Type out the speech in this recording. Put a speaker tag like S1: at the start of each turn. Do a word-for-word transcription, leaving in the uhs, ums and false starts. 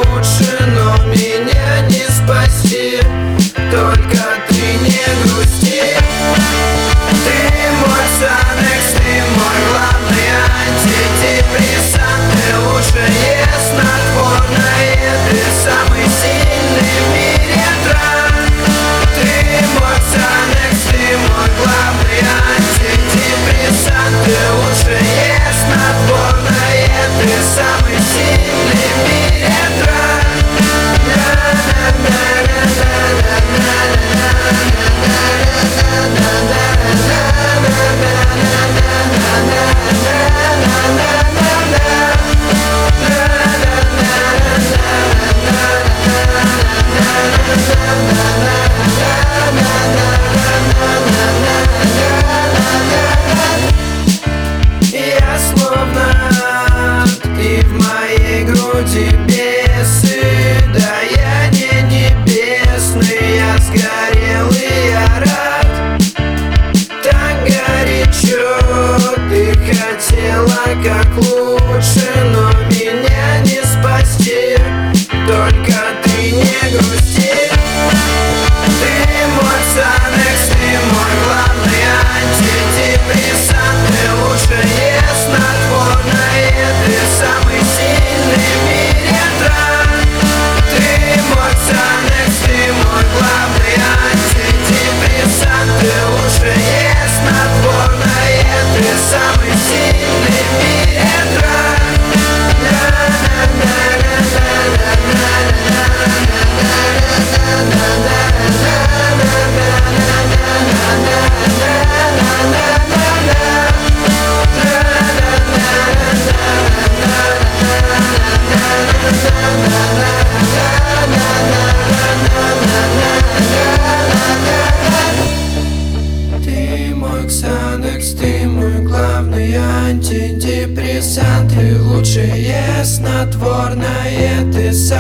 S1: лучше, но меня не спасти. Только ты не грусти. Ты мой Xanax, ты мой главный антидепрессант. Ты лучшее снотворное, ты самый сильный в мире драк. Ты мой Xanax, ты мой главный антидепрессант. Ты лучшее снотворное, ты самый сильный в мире драк. Я словно ад, и в моей груди бесы. Да я не небесный, я сгорелый, я рад. Так горячо ты хотела как лучше, но меня не спасти. Только ты не грусти. Ты мой Xanax, ты мой главный антидепрессант. Ты лучшее снотворное, ты самый сильный в мире драк. Ты мой Xanax, ты мой главный антидепрессант. Ты лучшее снотворное, ты самый сильный в мире драк. Ты мой Xanax, ты мой главный антидепрессант. Ты лучшее снотворное, ты сам